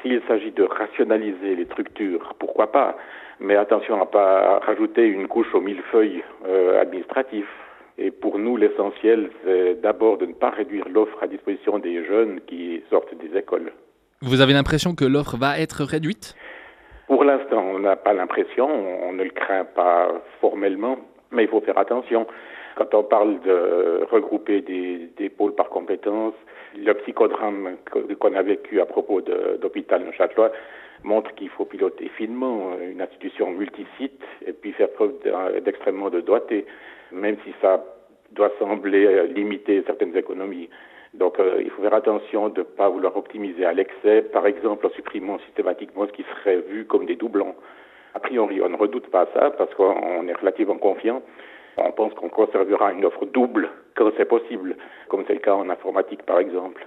S'il s'agit de rationaliser les structures, pourquoi pas? Mais attention à ne pas rajouter une couche au millefeuille administratif. Et pour nous, l'essentiel, c'est d'abord de ne pas réduire l'offre à disposition des jeunes qui sortent des écoles. Vous avez l'impression que l'offre va être réduite ? Pour l'instant, on n'a pas l'impression, on ne le craint pas formellement, mais il faut faire attention. Quand on parle de regrouper des pôles par compétences, le psychodrame qu'on a vécu à propos d'hôpital Neuchâtelois montre qu'il faut piloter finement une institution multisite et puis faire preuve d'extrêmement de doigté, même si ça doit sembler limiter certaines économies. Donc il faut faire attention de ne pas vouloir optimiser à l'excès, par exemple en supprimant systématiquement ce qui serait vu comme des doublons. A priori, on ne redoute pas ça parce qu'on est relativement confiant. On pense qu'on conservera une offre double quand c'est possible, comme c'est le cas en informatique par exemple.